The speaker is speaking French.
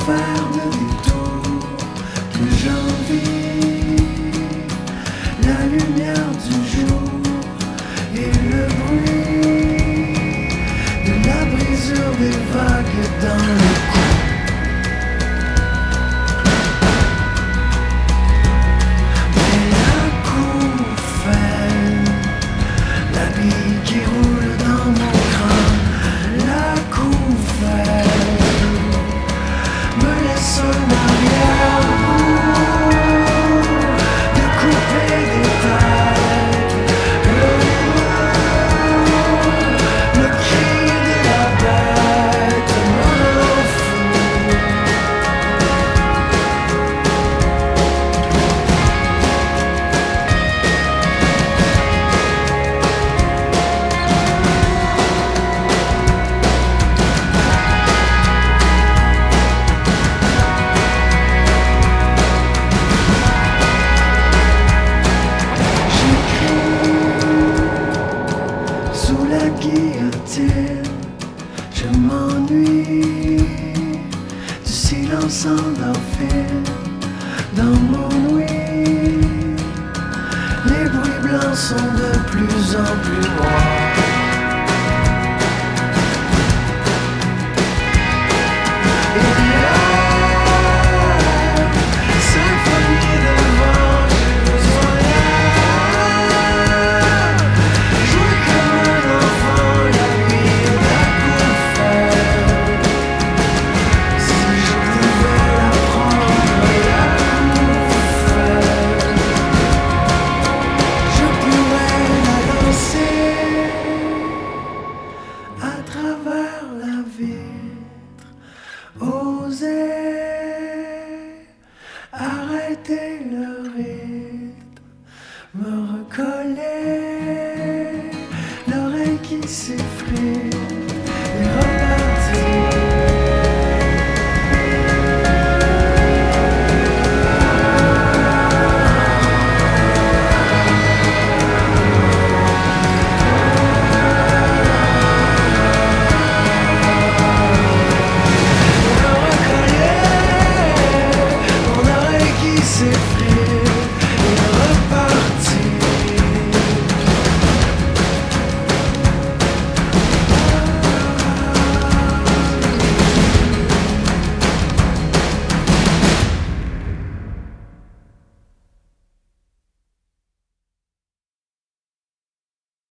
faire le détour que j'envie, la lumière du jour et le bruit de la brisure des vagues dans le cou. Mais l'acouphène, la bille qui roule dans mon crâne, l'acouphène me laisse un arrière-goût de couper des têtes, le cri de la bête me rend fou. Sous la guillotine, je m'ennuie du silence endorphine dans mon ouïe. Les bruits blancs sont de plus en plus noirs. Et la symphonie de vent, j'ai besoin jouer comme un enfant la nuit d'acouphène. Si je pouvais l'apprendre l'acouphène, je pourrais la danser à travers la vitre. Oser arrêter le rythme, me recoller l'oreille qui s'effrite et repartir. Me recoller mon oreille qui s'effrite.